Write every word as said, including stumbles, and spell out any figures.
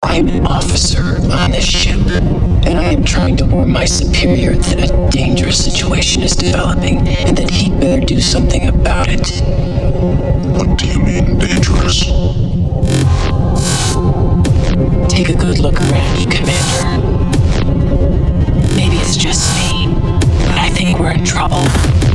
I'm an officer on this ship, and I am trying to warn my superior that a dangerous situation is developing, and that he'd better do something about it. What do you mean, dangerous? Take a good look around you, Commander. Maybe it's just me, but I think we're in trouble.